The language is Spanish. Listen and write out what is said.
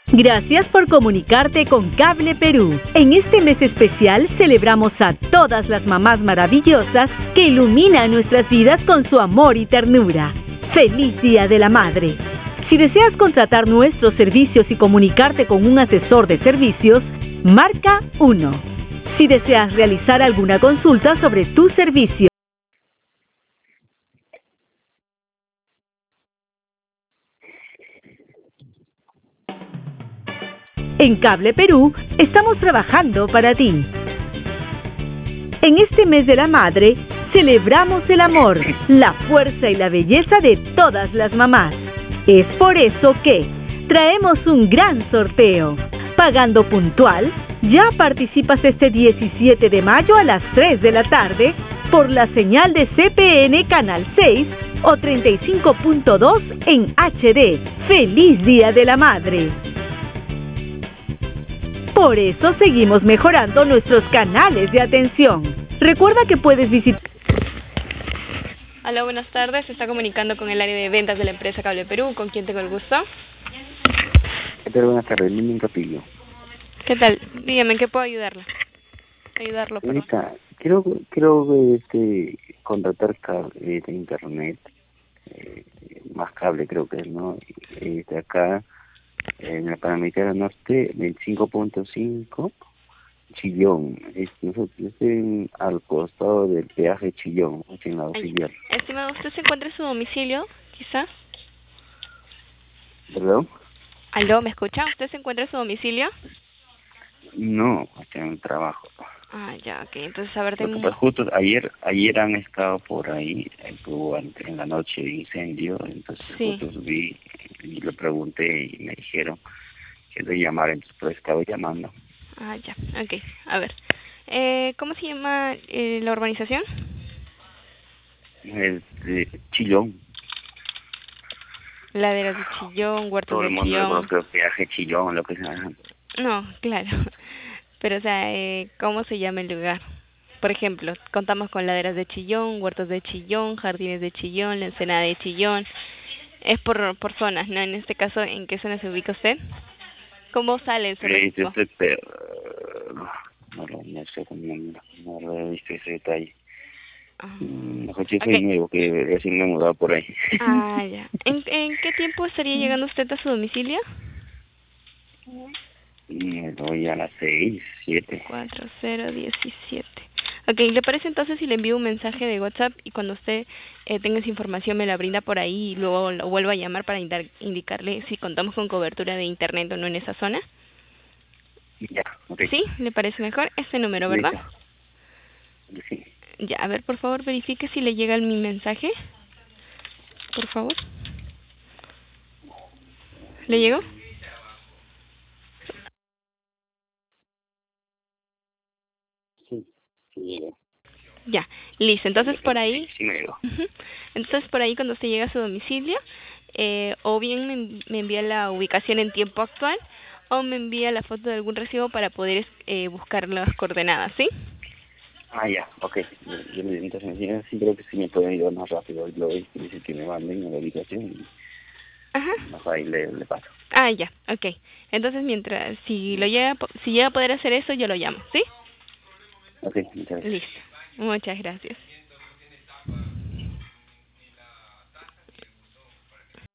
Gracias por comunicarte con Cable Perú. En este mes especial celebramos a todas las mamás maravillosas que iluminan nuestras vidas con su amor y ternura. ¡Feliz Día de la Madre! Si deseas contratar nuestros servicios y comunicarte con un asesor de servicios, marca 1. Si deseas realizar alguna consulta sobre tu servicio, en Cable Perú estamos trabajando para ti. En este mes de la madre, celebramos el amor, la fuerza y la belleza de todas las mamás. Es por eso que traemos un gran sorteo. Pagando puntual, ya participas este 17 de mayo a las 3 de la tarde por la señal de CPN Canal 6 o 35.2 en HD. ¡Feliz Día de la Madre! Por eso seguimos mejorando nuestros canales de atención. Recuerda que puedes visitar... Hola, buenas tardes. Se está comunicando con el área de ventas de la empresa Cable Perú. ¿Con quién tengo el gusto? ¿Qué tal? Buenas tardes, Lili Capillo. ¿Qué tal? Dígame, ¿en qué puedo ayudarlo, perdón. Ahorita, quiero contratar cable de internet, más cable creo que es, ¿no? De acá, en la Panamericana Norte, 25.5, Chillón. Estoy al costado del peaje Chillón, aquí en la auxiliar. Estimado, ¿usted se encuentra en su domicilio, quizá? ¿Perdón? ¿Aló, me escucha? ¿Usted se encuentra en su domicilio? No, acá en el trabajo. Ah, ya, ok. Entonces, a ver, Pues justo ayer han estado por ahí, hubo en la noche incendio, entonces sí. Justo subí y le pregunté y me dijeron que de llamar, entonces pues estaba llamando. Ah, ya, ok. A ver, ¿cómo se llama la urbanización? Es de Chillón. Laderas de Chillón, huertos Todo de el mundo Chillón. le conoce el peaje Chillón, lo que sea. No, claro. Pero, o sea, ¿cómo se llama el lugar? Por ejemplo, contamos con laderas de Chillón, huertos de Chillón, jardines de Chillón, la ensenada de Chillón. Es por zonas, ¿no? En este caso, ¿en qué zona se ubica usted? ¿Cómo sale su recibo? No sé, no lo he visto ese detalle. Mejor yo soy Okay. nuevo, que recién me he mudado por ahí. Ah, ya. ¿En qué tiempo estaría llegando usted a su domicilio? Voy a las 6, 7. 4017. Ok, ¿le parece entonces si le envío un mensaje de WhatsApp y cuando usted tenga esa información me la brinda por ahí y luego lo vuelvo a llamar para indicarle si contamos con cobertura de internet o no en esa zona? Ya, ok. ¿Sí? ¿Le parece mejor? Este número, ¿verdad? Sí. Ya, a ver, por favor, verifique si le llega mi mensaje. Por favor. ¿Le llegó? Sí, sí. Ya, listo. Entonces por ahí, Sí me llegó. entonces por ahí cuando usted llega a su domicilio, o bien me envía la ubicación en tiempo actual, o me envía la foto de algún recibo para poder buscar las coordenadas, ¿sí? Ah, ya, ok. Entonces, sí creo que sí me pueden ayudar más rápido. Lo dice que me manden a la ubicación y Ajá. más ahí le paso. Ah, ya, ok. Entonces si llega a poder hacer eso, yo lo llamo, ¿sí? Ok, muchas gracias. Listo. Muchas gracias.